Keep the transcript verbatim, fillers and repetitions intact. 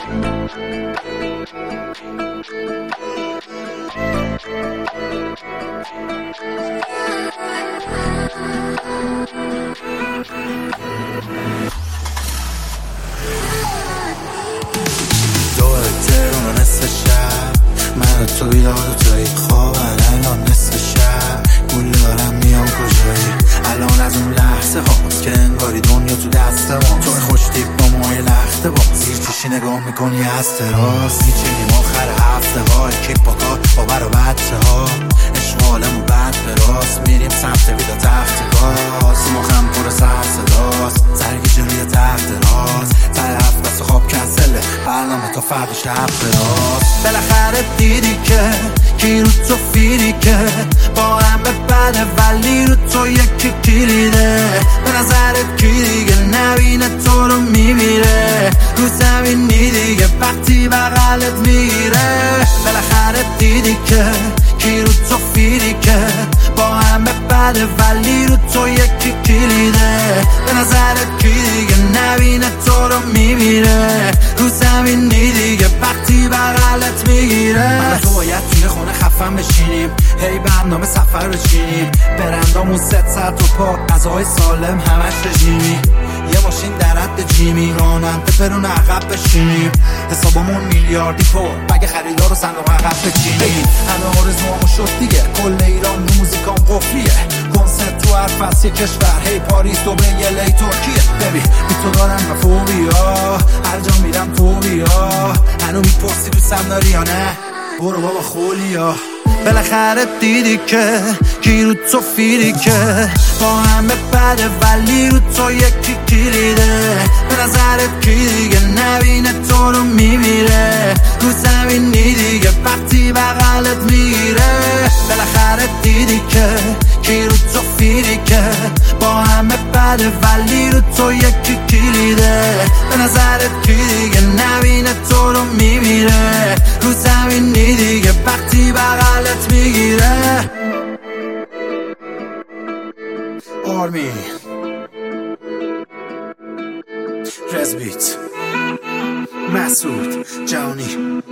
تهران نصف شب من تو بیدار و توی خواب الان نصف شب گول دارم میام کجایی الان از اون لحظه هاست که انگاری دنیا تو دست ما تو خوش تیپ با مای لخته با زیر چشی نگاه میکنی از تراس میچینیم آخر هفته ها کیپ با کار با بر و بچه ها عشق عالم و بعد به راست میریم سمت ویدا تخت گاز مخم پر سر صداست سرگی جلوی تخت راز طرف بس خواب کنسله برنامه تا فرد شب براست بالاخره دیدی که کی رو تو فیری که با هم به بده ولی رو تو یکی کلیده به نظرت کی دیگه نبینه تو رو میمیره رو زمینی دیگه وقتی بغلت میگیره بالاخره دیدی که کی رو تو فیری که با هم به بده ولی رو تو یکی کلیده به نظرت کی دیگه نبینه تو رو میمیره رو زمینی دیگه وقتی بغلت میگیره من تو باید توی خونه خفن بشینیم هی برنامه سفر بچینیم برندامون ست ساعت و پا غذاهای سالم همش رژیمی یه ماشین در حد جیمی راننده برون عقب بشینیم حسابمون میلیاردی پر بگه خریدار رو صندوق عقب بچینیم همه آرزوامو شد دیگه کل ایران رو موزیکام قفلیه کنسرت تو هر فصل کشور هی پاریس دبی الی ترکیه ببین بی تو دارم و فوبیا هر جا میرم تو بیا هنو میپرسی دوستم داری یا نه برو بابا خولیا بالاخره دیدی که کی رو تو فیری که با همه بده ولی رو تو یکی کلیده به نظرت کی دیگه نبینه تو رو میمیره رو زمینی دیگه وقتی بغلت میگیره بالاخره دیدی که کی رو تو فیری که با همه بده ولی رو تو یکی کلیده به نظرت کی دیگه نبینه تو رو میمیره رو زمینی دیگه وقتی بغلت میگیره آرمین رزبیت مسعود جانی